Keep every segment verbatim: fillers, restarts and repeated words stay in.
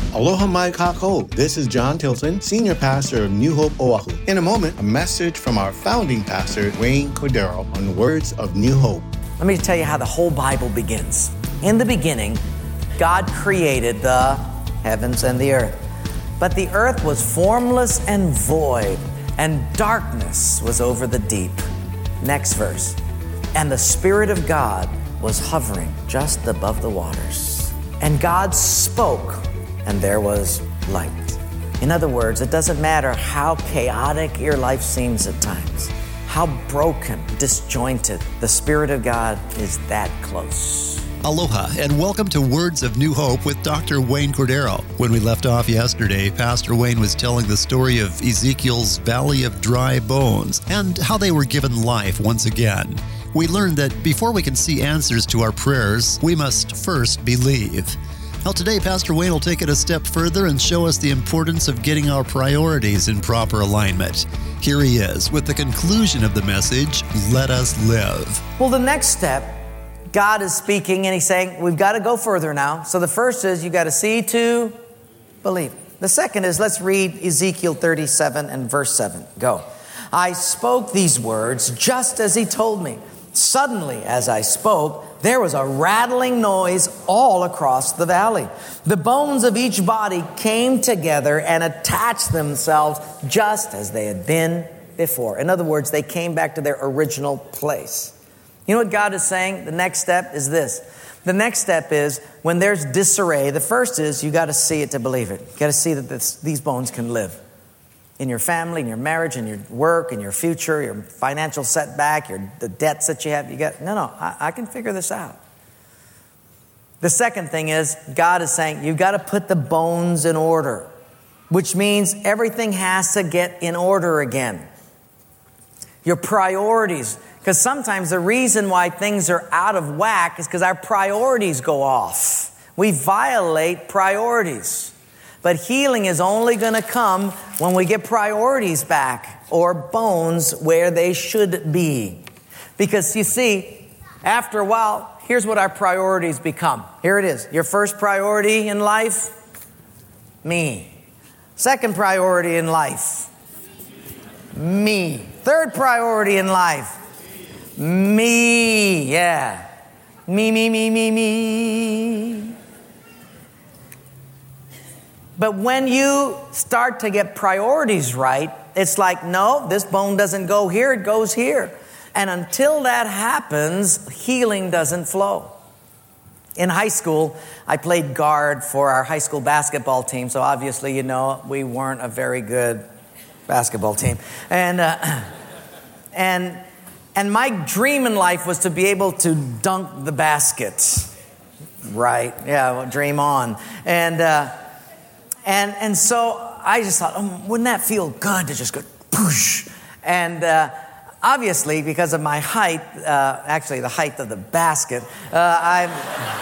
Aloha mai kākou. This is John Tilton, Senior Pastor of New Hope Oahu. In a moment, a message from our founding pastor, Wayne Cordero, on the words of New Hope. Let me tell you how the whole Bible begins. In the beginning, God created the heavens and the earth. But the earth was formless and void, and darkness was over the deep. Next verse. And the Spirit of God was hovering just above the waters. And God spoke, and there was light. In other words, it doesn't matter how chaotic your life seems at times, how broken, disjointed, the Spirit of God is that close. Aloha, and welcome to Words of New Hope with Doctor Wayne Cordero. When we left off yesterday, Pastor Wayne was telling the story of Ezekiel's Valley of Dry Bones and how they were given life once again. We learned that before we can see answers to our prayers, we must first believe. Now today, Pastor Wayne will take it a step further and show us the importance of getting our priorities in proper alignment. Here he is with the conclusion of the message, Let Us Live. Well, the next step, God is speaking and he's saying, we've got to go further now. So the first is you got to see to believe. The second is, let's read Ezekiel thirty-seven and verse seven. Go. I spoke these words just as he told me. Suddenly, as I spoke, there was a rattling noise all across the valley. The bones of each body came together and attached themselves just as they had been before. In other words, they came back to their original place. You know what God is saying? The next step is this. The next step is when there's disarray, the first is you got to see it to believe it. You got to see that this, these bones can live. In your family, in your marriage, in your work, in your future, your financial setback, your the debts that you have. You got, no, no, I, I can figure this out. The second thing is God is saying you've got to put the bones in order, which means everything has to get in order again. Your priorities. Because sometimes the reason why things are out of whack is because our priorities go off. We violate priorities. But healing is only going to come when we get priorities back or bones where they should be. Because you see, after a while, here's what our priorities become. Here it is. Your first priority in life, me. Second priority in life, me. Third priority in life, me. Yeah. Me, me, me, me, me. But when you start to get priorities right, it's like, no, this bone doesn't go here, it goes here. And until that happens, healing doesn't flow. In high school, I played guard for our high school basketball team, so obviously, you know, we weren't a very good basketball team. And uh, and and my dream in life was to be able to dunk the basket. Right, yeah, well, dream on. And... Uh, And and so I just thought, oh, wouldn't that feel good to just go poosh? And uh, obviously, because of my height, uh, actually the height of the basket, uh, I'm,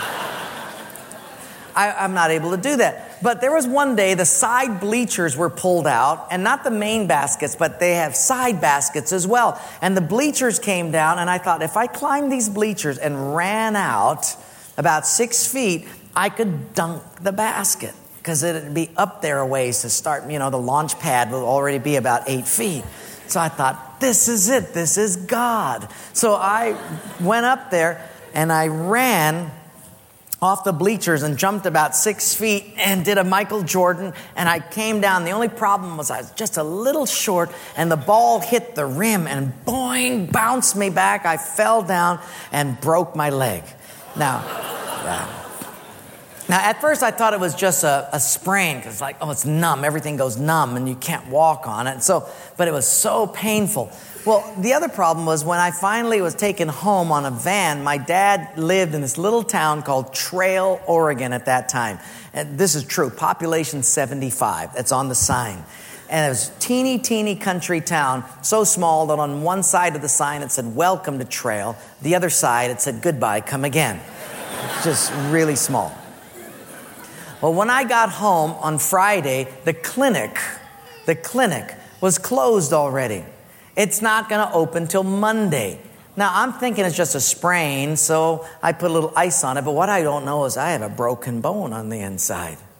I, I'm not able to do that. But there was one day the side bleachers were pulled out, and not the main baskets, but they have side baskets as well. And the bleachers came down, and I thought, if I climbed these bleachers and ran out about six feet, I could dunk the basket. Because it'd be up there a ways to start, you know, the launch pad will already be about eight feet. So I thought, this is it. This is God. So I went up there and I ran off the bleachers and jumped about six feet and did a Michael Jordan. And I came down. The only problem was I was just a little short and the ball hit the rim and boing, bounced me back. I fell down and broke my leg. Now, yeah. Now, at first, I thought it was just a, a sprain because, like, oh, it's numb. Everything goes numb, and you can't walk on it. So, but it was so painful. Well, the other problem was when I finally was taken home on a van. My dad lived in this little town called Trail, Oregon, at that time. And this is true. Population seventy-five. That's on the sign. And it was a teeny, teeny country town, so small that on one side of the sign it said, "Welcome to Trail." The other side it said, "Goodbye, come again." Just really small. Well, when I got home on Friday, the clinic, the clinic was closed already. It's not going to open till Monday. Now, I'm thinking it's just a sprain, so I put a little ice on it. But what I don't know is I have a broken bone on the inside.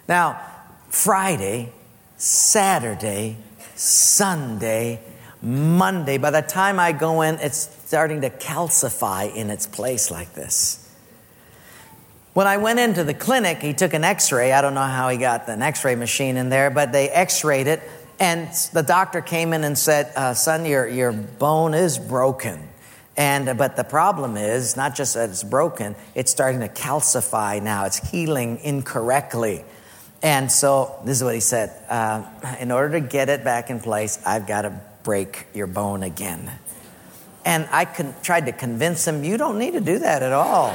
Now, Friday, Saturday, Sunday, Monday, by the time I go in, it's starting to calcify in its place like this. When I went into the clinic, he took an x-ray. I don't know how he got an x-ray machine in there, but they x-rayed it. And the doctor came in and said, uh, son, your, your bone is broken. And but the problem is, not just that it's broken, it's starting to calcify now. It's healing incorrectly. And so this is what he said. Uh, in order to get it back in place, I've got to break your bone again. And I con- tried to convince him, you don't need to do that at all.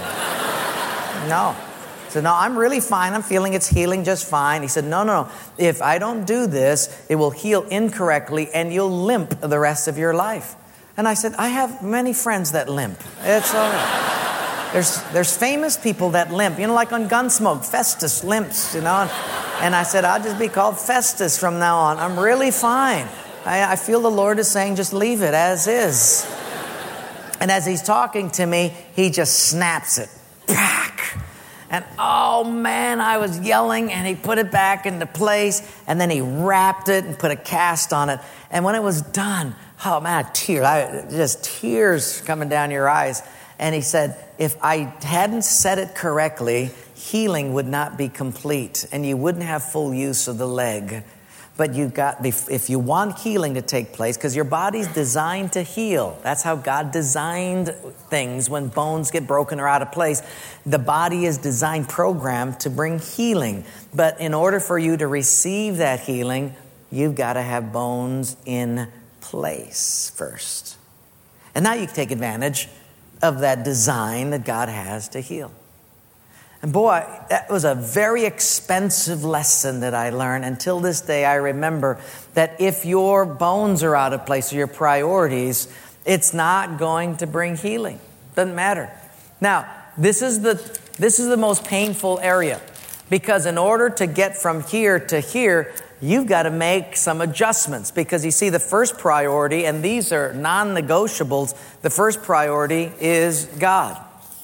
No. So no, I'm really fine. I'm feeling it's healing just fine. He said, no, no, no. If I don't do this, it will heal incorrectly and you'll limp the rest of your life. And I said, I have many friends that limp. It's all right. There's, there's famous people that limp. You know, like on Gunsmoke, Festus limps, you know. And I said, I'll just be called Festus from now on. I'm really fine. I, I feel the Lord is saying, just leave it as is. And as he's talking to me, he just snaps it back. And oh man, I was yelling, and he put it back into place, and then he wrapped it and put a cast on it. And when it was done, oh man, tears, I, just tears coming down your eyes. And he said, if I hadn't said it correctly, healing would not be complete, and you wouldn't have full use of the leg. But you've got, if you want healing to take place, because your body's designed to heal. That's how God designed things when bones get broken or out of place. The body is designed, programmed to bring healing. But in order for you to receive that healing, you've got to have bones in place first. And now you can take advantage of that design that God has to heal. And boy, that was a very expensive lesson that I learned. Until this day, I remember that if your bones are out of place or your priorities, it's not going to bring healing. Doesn't matter. Now, this is the this is the most painful area, because in order to get from here to here, you've got to make some adjustments. Because you see, the first priority, and these are non-negotiables, the first priority is God.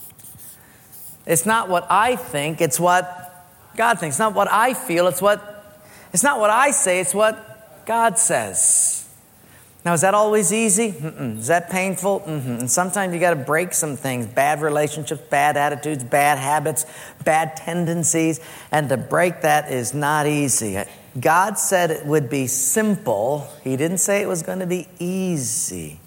It's not what I think, it's what God thinks. It's not what I feel, it's what, it's not what I say, it's what God says. Now, is that always easy? Mm-mm. Is that painful? Mm-hmm. And sometimes you got to break some things, bad relationships, bad attitudes, bad habits, bad tendencies. And to break that is not easy. God said it would be simple. He didn't say it was going to be easy.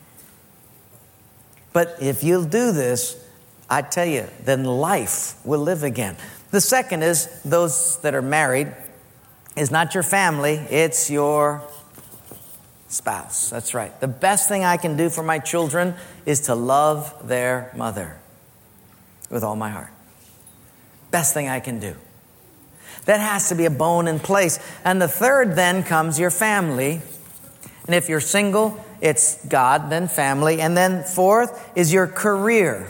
But if you'll do this, I tell you, then life will live again. The second is, those that are married, is not your family, it's your spouse. That's right. The best thing I can do for my children is to love their mother with all my heart. Best thing I can do. That has to be a bone in place. And the third then comes your family. And if you're single, it's God, then family. And then fourth is your career.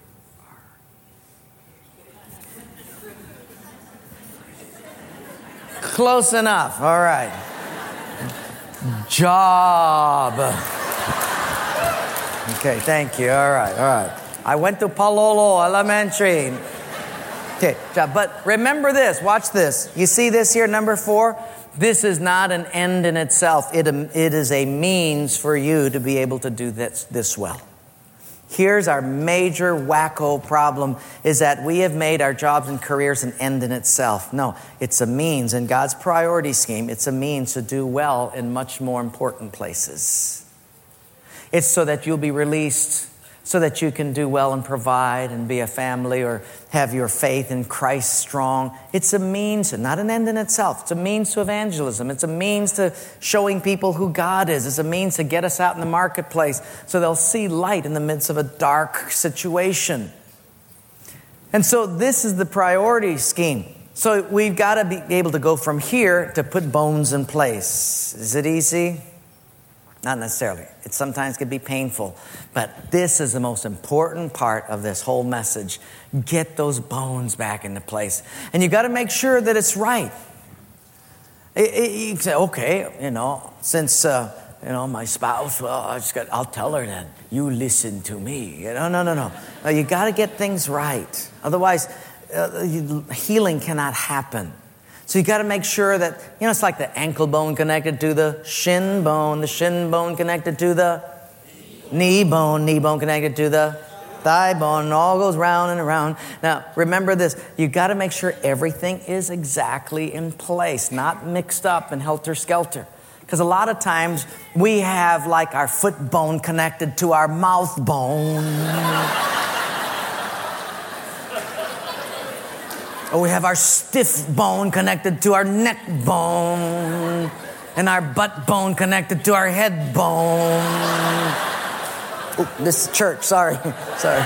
Close enough. All right. Job. Okay, thank you. All right, all right. I went to Palolo Elementary. Okay, job. But remember this. Watch this. You see this here, number four? This is not an end in itself. It, it is a means for you to be able to do this, this well. Here's our major wacko problem, is that we have made our jobs and careers an end in itself. No, it's a means. In God's priority scheme, it's a means to do well in much more important places. It's so that you'll be released, so that you can do well and provide and be a family or have your faith in Christ strong. It's a means, not an end in itself. It's a means to evangelism. It's a means to showing people who God is. It's a means to get us out in the marketplace so they'll see light in the midst of a dark situation. And so this is the priority scheme. So we've got to be able to go from here to put bones in place. Is it easy? Not necessarily. It sometimes can be painful. But this is the most important part of this whole message. Get those bones back into place. And you got to make sure that it's right. It, it, you say, okay, you know, since, uh, you know, my spouse, well, I just got, I'll tell her then, you listen to me. You know, no, no, no. no you got to get things right. Otherwise, uh, healing cannot happen. So you got to make sure that, you know, it's like the ankle bone connected to the shin bone, the shin bone connected to the knee bone, knee bone connected to the thigh bone, and all goes round and around. Now, remember this. You got to make sure everything is exactly in place, not mixed up and helter-skelter. Because a lot of times we have like our foot bone connected to our mouth bone. Or we have our stiff bone connected to our neck bone. And our butt bone connected to our head bone. Oh, this is church, sorry. Sorry.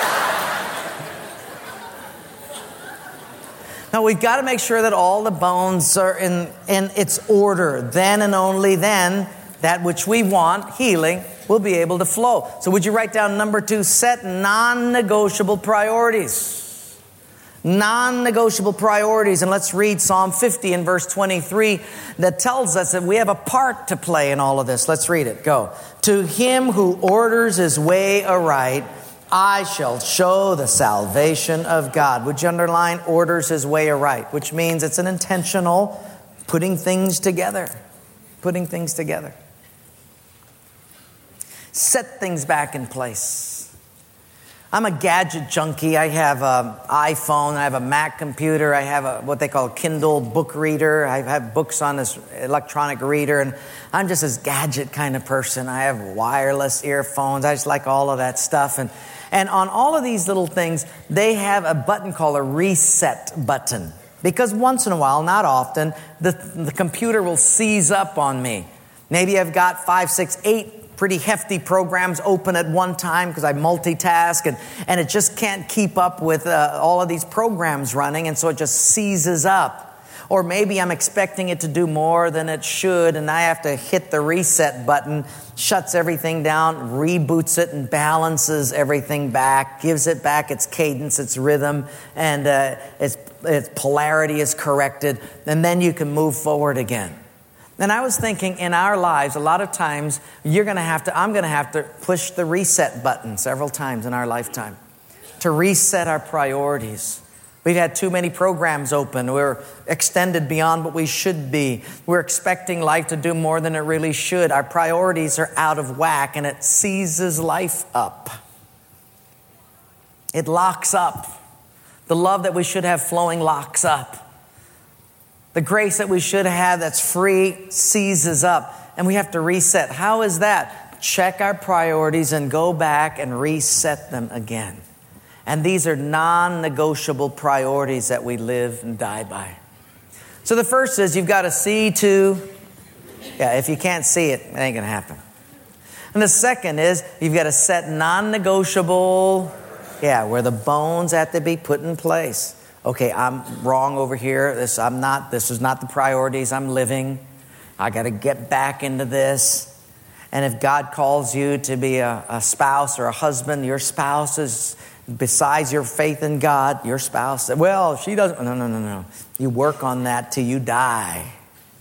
Now, we've got to make sure that all the bones are in, in its order. Then and only then, that which we want, healing, will be able to flow. So would you write down number two, set non-negotiable priorities. Non-negotiable priorities. And let's read Psalm fifty and verse twenty-three that tells us that we have a part to play in all of this. Let's read it. Go. To him who orders his way aright, I shall show the salvation of God. Would you underline orders his way aright? Which means it's an intentional putting things together. Putting things together. Set things back in place. I'm a gadget junkie. I have an iPhone. I have a Mac computer. I have a, what they call a Kindle book reader. I have books on this electronic reader. And I'm just this gadget kind of person. I have wireless earphones. I just like all of that stuff. And And on all of these little things, they have a button called a reset button. Because once in a while, not often, the, the computer will seize up on me. Maybe I've got five, six, eight pretty hefty programs open at one time because I multitask, and, and it just can't keep up with uh, all of these programs running, and so it just seizes up. Or maybe I'm expecting it to do more than it should, and I have to hit the reset button, shuts everything down, reboots it, and balances everything back, gives it back its cadence, its rhythm, and uh, its, its polarity is corrected, and then you can move forward again. And I was thinking, in our lives, a lot of times, you're going to have to, I'm going to have to push the reset button several times in our lifetime to reset our priorities. We've had too many programs open. We're extended beyond what we should be. We're expecting life to do more than it really should. Our priorities are out of whack, and it seizes life up. It locks up. The love that we should have flowing locks up. The grace that we should have that's free seizes up, and we have to reset. How is that? Check our priorities and go back and reset them again. And these are non-negotiable priorities that we live and die by. So the first is you've got to see to, yeah, if you can't see it, it ain't going to happen. And the second is you've got to set non-negotiable, yeah, where the bones have to be put in place. Okay, I'm wrong over here. This I'm not. This is not the priorities I'm living. I got to get back into this. And if God calls you to be a, a spouse or a husband, your spouse is, besides your faith in God, your spouse, well, she doesn't. No, no, no, no. You work on that till you die.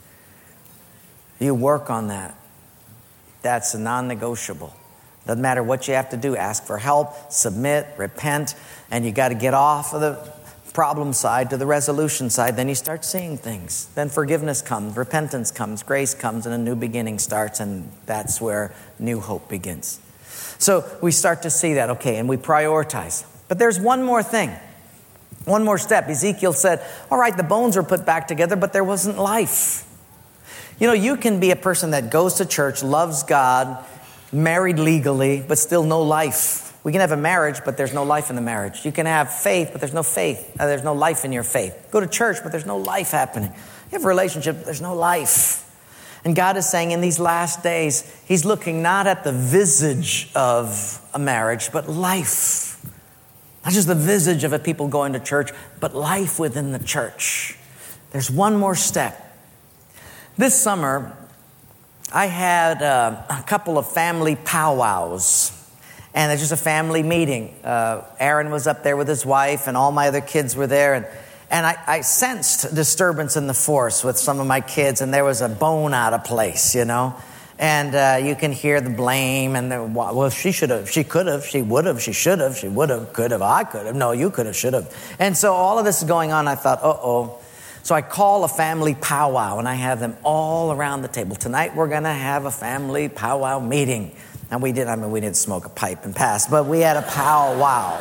You work on that. That's a non-negotiable. Doesn't matter what you have to do. Ask for help, submit, repent, and you got to get off of the problem side to the resolution side. Then you start seeing things. Then forgiveness comes, repentance comes, grace comes, and a new beginning starts, and that's where new hope begins. So we start to see that, okay, and we prioritize. But there's one more thing, one more step. Ezekiel said, all right, the bones were put back together, but there wasn't life. You know, you can be a person that goes to church, loves God, married legally, but still no life. We can have a marriage, but there's no life in the marriage. You can have faith, but there's no faith. Uh, there's no life in your faith. Go to church, but there's no life happening. You have a relationship, but there's no life. And God is saying in these last days, He's looking not at the visage of a marriage, but life. Not just the visage of a people going to church, but life within the church. There's one more step. This summer, I had uh, a couple of family powwows. And it's just a family meeting. Uh, Aaron was up there with his wife, and all my other kids were there. And, and I, I sensed disturbance in the force with some of my kids, and there was a bone out of place, you know. And uh, you can hear the blame, and the, well, she should have, she could have, she would have, she should have, she would have, could have, I could have, no, you could have, should have. And so all of this is going on. I thought, uh-oh. So I call a family powwow, and I have them all around the table. Tonight we're going to have a family powwow meeting. And we did, I mean, we didn't smoke a pipe and pass, but we had a powwow.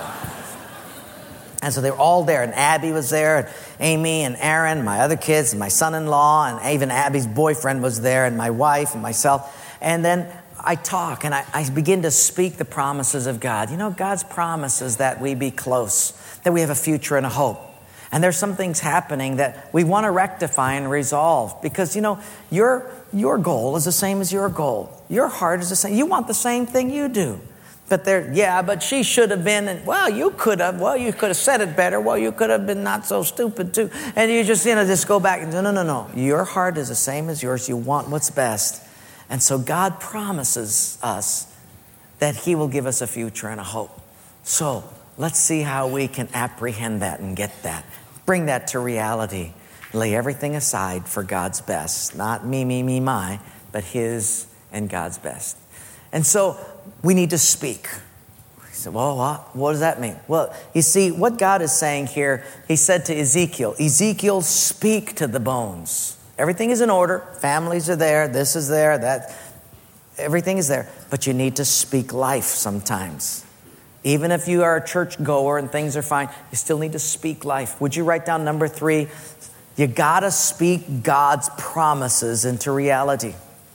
And so they were all there, and Abby was there, and Amy and Aaron, my other kids, and my son-in-law, and even Abby's boyfriend was there, and my wife and myself. And then I talk, and I, I begin to speak the promises of God. You know, God's promises that we be close, that we have a future and a hope. And there's some things happening that we want to rectify and resolve. Because, you know, your, your goal is the same as your goal. Your heart is the same. You want the same thing you do. But they're, yeah, but she should have been, and well, you could have, well, you could have said it better. Well, you could have been not so stupid too. And you just, you know, just go back and say, no, no, no. Your heart is the same as yours. You want what's best. And so God promises us that He will give us a future and a hope. So let's see how we can apprehend that and get that. Bring that to reality. Lay everything aside for God's best. Not me, me, me, my, but His and God's best. And so we need to speak. He said, well, what, what does that mean? Well, you see, what God is saying here, He said to Ezekiel, Ezekiel, speak to the bones. Everything is in order. Families are there. This is there. That, everything is there. But you need to speak life sometimes. Even if you are a church goer and things are fine, you still need to speak life. Would you write down number three? You got to speak God's promises into reality.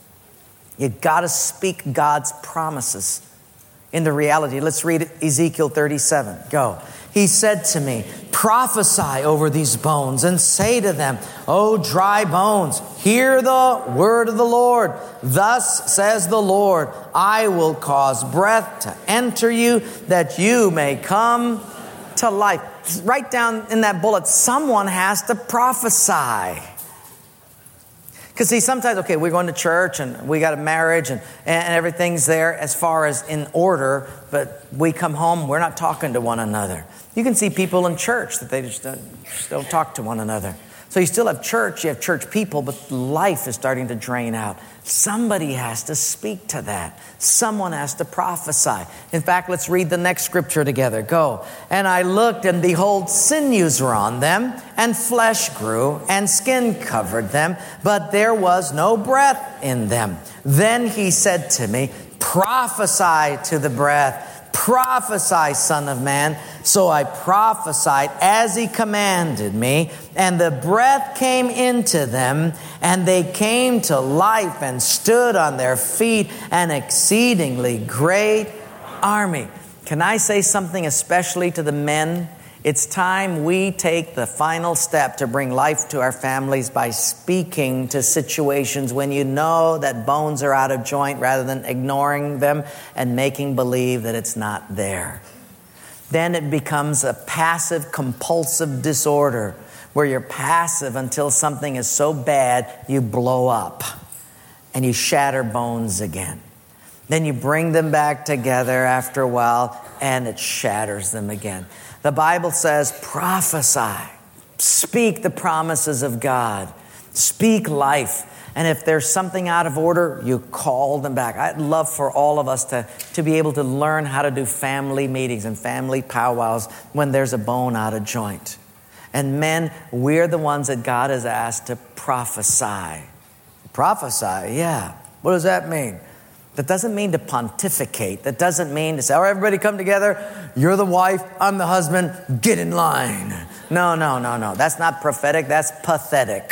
You got to speak God's promises into reality. Let's read Ezekiel thirty-seven. Go. He said to me, prophesy over these bones and say to them, O dry bones, hear the word of the Lord. Thus says the Lord, I will cause breath to enter you that you may come to life. Write down in that bullet, someone has to prophesy. Because see, sometimes, okay, we're going to church and we got a marriage and, and everything's there as far as in order, but we come home, we're not talking to one another. You can see people in church that they just don't, just don't talk to one another. So you still have church, you have church people, but life is starting to drain out. Somebody has to speak to that. Someone has to prophesy. In fact, let's read the next scripture together. Go. And I looked, and behold, sinews were on them, and flesh grew, and skin covered them, but there was no breath in them. Then he said to me, prophesy to the breath. Prophesy, Son of Man. So I prophesied as he commanded me, and the breath came into them, and they came to life and stood on their feet, an exceedingly great army. Can I say something especially to the men? It's time we take the final step to bring life to our families by speaking to situations when you know that bones are out of joint rather than ignoring them and making believe that it's not there. Then it becomes a passive compulsive disorder where you're passive until something is so bad you blow up and you shatter bones again. Then you bring them back together after a while and it shatters them again. The Bible says, prophesy. Speak the promises of God. Speak life. And if there's something out of order, you call them back. I'd love for all of us to, to be able to learn how to do family meetings and family powwows when there's a bone out of joint. And men, we're the ones that God has asked to prophesy. Prophesy, yeah. What does that mean? That doesn't mean to pontificate. That doesn't mean to say, all right, everybody come together. You're the wife. I'm the husband. Get in line. No, no, no, no. That's not prophetic. That's pathetic.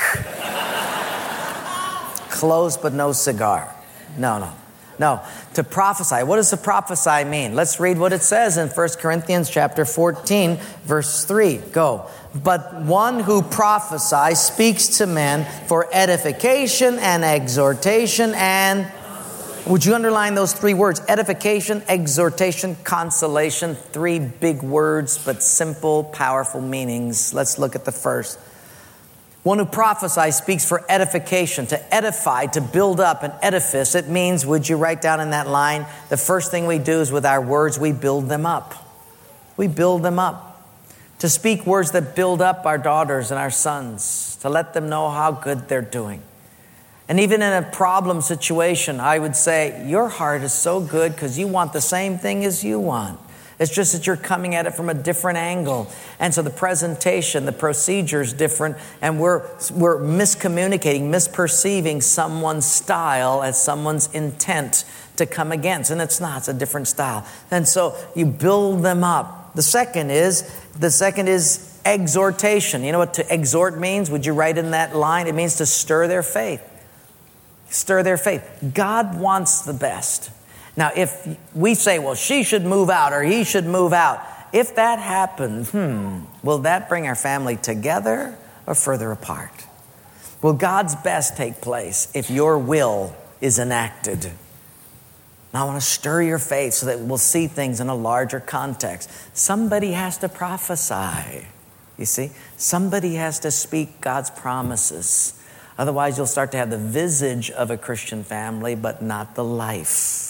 Close but no cigar. No, no. No. To prophesy. What does to prophesy mean? Let's read what it says in First Corinthians chapter fourteen, verse three. Go. But one who prophesies speaks to men for edification and exhortation and... Would you underline those three words? Edification, exhortation, consolation. Three big words, but simple, powerful meanings. Let's look at the first. One who prophesies speaks for edification, to edify, to build up an edifice. It means, would you write down in that line, the first thing we do is with our words, we build them up. We build them up. To speak words that build up our daughters and our sons, to let them know how good they're doing. And even in a problem situation, I would say, your heart is so good because you want the same thing as you want. It's just that you're coming at it from a different angle. And so the presentation, the procedure is different, and we're, we're miscommunicating, misperceiving someone's style as someone's intent to come against. And it's not, it's a different style. And so you build them up. The second is, the second is exhortation. You know what to exhort means? Would you write in that line? It means to stir their faith. Stir their faith. God wants the best. Now, if we say, well, she should move out or he should move out, if that happens, hmm, will that bring our family together or further apart? Will God's best take place if your will is enacted? And I want to stir your faith so that we'll see things in a larger context. Somebody has to prophesy, you see. Somebody has to speak God's promises. Otherwise, you'll start to have the visage of a Christian family, but not the life.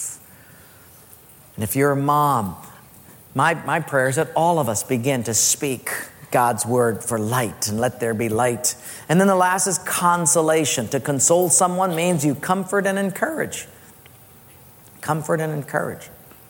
And if you're a mom, my, my prayer is that all of us begin to speak God's word for light, and let there be light. And then the last is consolation. To console someone means you comfort and encourage. Comfort and encourage.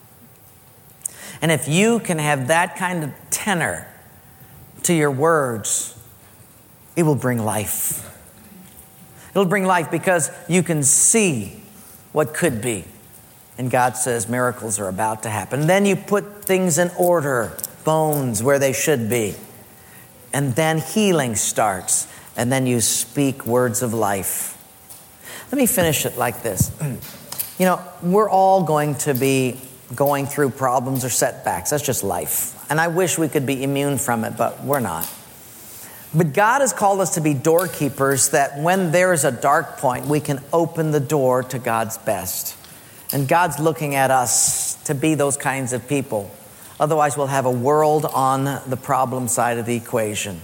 And if you can have that kind of tenor to your words, it will bring life. It'll bring life because you can see what could be. And God says miracles are about to happen. Then you put things in order, bones where they should be. And then healing starts. And then you speak words of life. Let me finish it like this. You know, we're all going to be going through problems or setbacks. That's just life. And I wish we could be immune from it, but we're not. But God has called us to be doorkeepers, that when there is a dark point, we can open the door to God's best. And God's looking at us to be those kinds of people. Otherwise, we'll have a world on the problem side of the equation.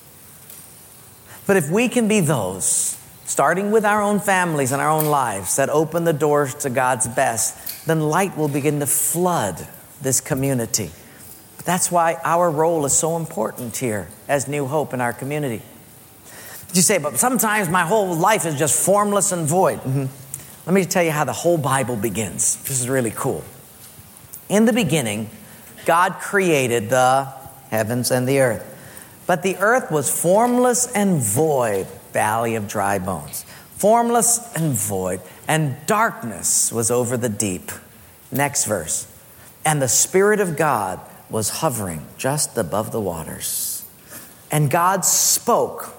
But if we can be those, starting with our own families and our own lives, that open the doors to God's best, then light will begin to flood this community. That's why our role is so important here as New Hope in our community. You say, but sometimes my whole life is just formless and void. Mm-hmm. Let me tell you how the whole Bible begins. This is really cool. In the beginning, God created the heavens and the earth. But the earth was formless and void, valley of dry bones. Formless and void, and darkness was over the deep. Next verse. And the Spirit of God was hovering just above the waters. And God spoke,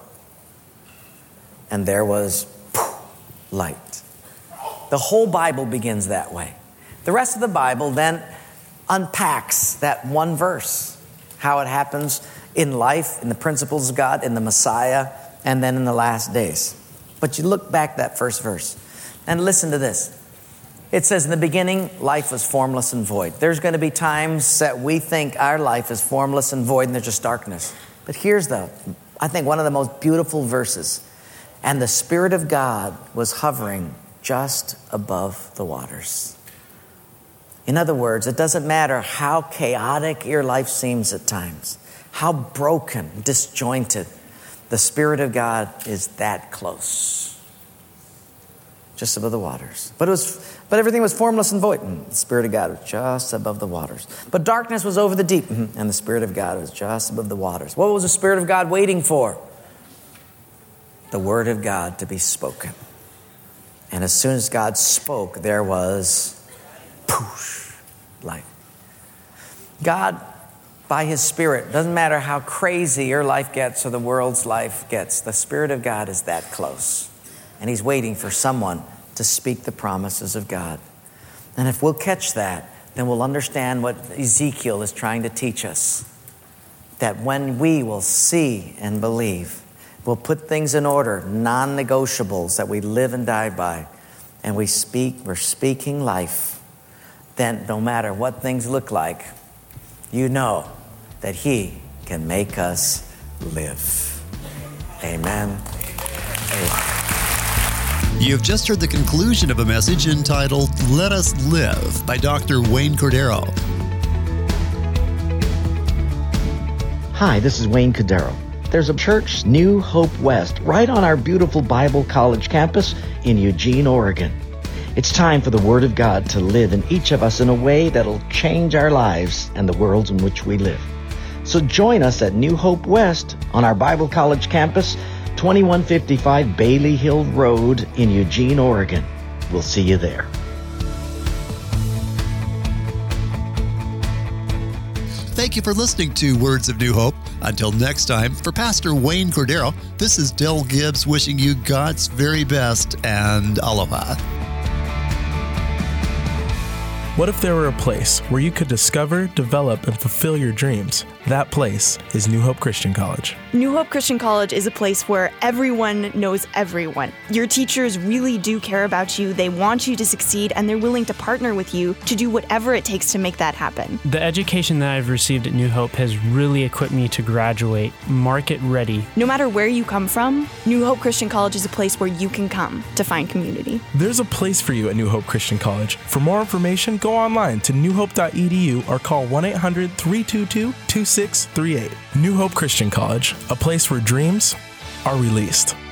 and there was poof, light. The whole Bible begins that way. The rest of the Bible then unpacks that one verse, how it happens in life, in the principles of God, in the Messiah, and then in the last days. But you look back that first verse and listen to this. It says, in the beginning, life was formless and void. There's going to be times that we think our life is formless and void and there's just darkness. But here's the, I think, one of the most beautiful verses. And the Spirit of God was hovering just above the waters. In other words, it doesn't matter how chaotic your life seems at times, how broken, disjointed, the Spirit of God is that close. Just above the waters. But it was, but everything was formless and void. And the Spirit of God was just above the waters. But darkness was over the deep. And the Spirit of God was just above the waters. What was the Spirit of God waiting for? The Word of God to be spoken. And as soon as God spoke, there was poosh, light. God, by His Spirit, doesn't matter how crazy your life gets or the world's life gets, the Spirit of God is that close. And He's waiting for someone to speak the promises of God. And if we'll catch that, then we'll understand what Ezekiel is trying to teach us. That when we will see and believe, we'll put things in order, non-negotiables that we live and die by, and we speak, we're speaking life, then no matter what things look like, you know that He can make us live. Amen. Amen. You've just heard the conclusion of a message entitled, Let Us Live, by Doctor Wayne Cordeiro. Hi, this is Wayne Cordeiro. There's a church, New Hope West, right on our beautiful Bible College campus in Eugene, Oregon. It's time for the Word of God to live in each of us in a way that'll change our lives and the world in which we live. So join us at New Hope West on our Bible College campus, twenty-one fifty-five Bailey Hill Road in Eugene, Oregon. We'll see you there. Thank you for listening to Words of New Hope. Until next time, for Pastor Wayne Cordero, this is Del Gibbs wishing you God's very best and aloha. What if there were a place where you could discover, develop, and fulfill your dreams? That place is New Hope Christian College. New Hope Christian College is a place where everyone knows everyone. Your teachers really do care about you, they want you to succeed, and they're willing to partner with you to do whatever it takes to make that happen. The education that I've received at New Hope has really equipped me to graduate market ready. No matter where you come from, New Hope Christian College is a place where you can come to find community. There's a place for you at New Hope Christian College. For more information, go online to new hope dot e d u or call one eight hundred, three two two, two six three eight. New Hope Christian College, a place where dreams are released.